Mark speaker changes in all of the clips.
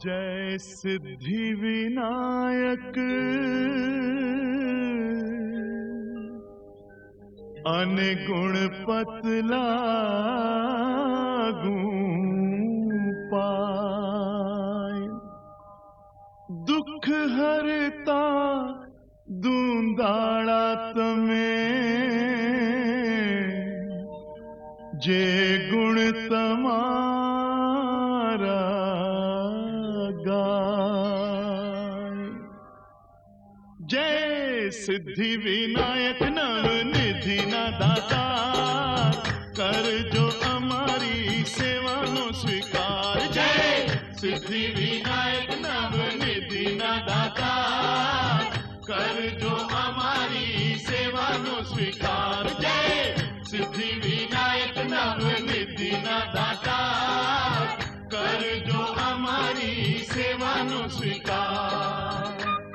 Speaker 1: जय सिद्धि विनायक अनगुण पतलागू पाय, दुख हरता दूंदाड़ा तमें, जे गुण तमारा गाय। जय सिद्धि विनायक नवनिधि न दाता, कर जो हमारी सेवा नो स्वीकार। जय सिद्धि विनायक नवनिधि न दाता, कर जो हमारी सेवा नो स्वीकार। जय सिद्धि विनायक नवनिधि न दाता, कर जो हमारी सेवा नो स्वीकार।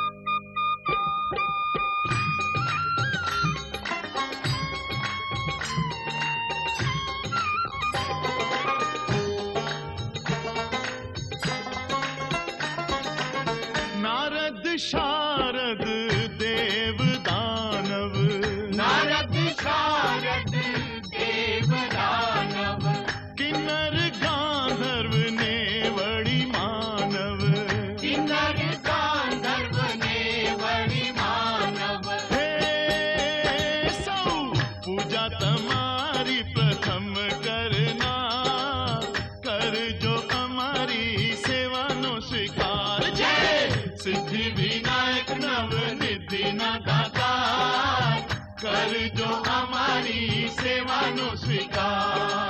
Speaker 1: नारद शारद देव दानव,
Speaker 2: नारद शारद देव दानव,
Speaker 1: किन्नर गांधर्व ने वड़ी मानव,
Speaker 2: किन्नर गांधर्व ने वड़ी मानव।
Speaker 1: हे सौ पूजा तमारी प्रथम करना, कर जो हमारी सेवा नो स्वीकार। जय सिद्धि विनायक नवनिधि न दाता, कर जो हमारी सेवा नो स्वीकार।